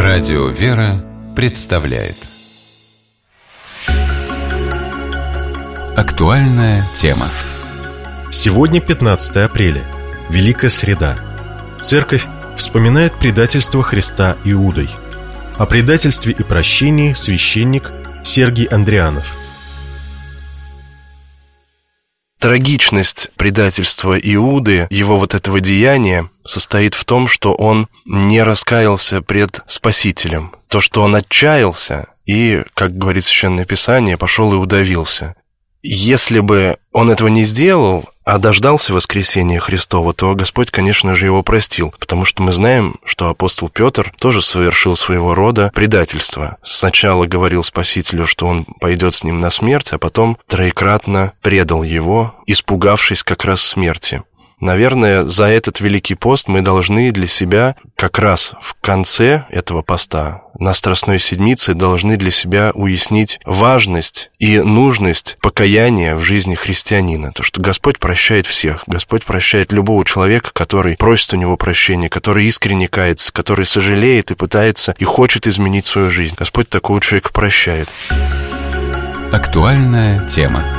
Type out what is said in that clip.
Радио «Вера» представляет актуальная тема. Сегодня 15 апреля, Великая Среда. Церковь вспоминает предательство Христа Иудой. О предательстве и прощении священник Сергий Андрианов. Трагичность предательства Иуды, его вот этого деяния, состоит в том, что он не раскаялся пред Спасителем. То, что он отчаялся и, как говорит Священное Писание, пошел и удавился. Если бы он этого не сделал, а дождался воскресения Христова, то Господь, конечно же, его простил, потому что мы знаем, что апостол Петр тоже совершил своего рода предательство. Сначала говорил Спасителю, что он пойдет с ним на смерть, а потом троекратно предал его, испугавшись как раз смерти. Наверное, за этот Великий пост мы должны для себя как раз в конце этого поста, на Страстной Седмице, должны для себя уяснить важность и нужность покаяния в жизни христианина. То, что Господь прощает всех. Господь прощает любого человека, который просит у Него прощения, который искренне кается, который сожалеет и пытается и хочет изменить свою жизнь. Господь такого человека прощает. Актуальная тема.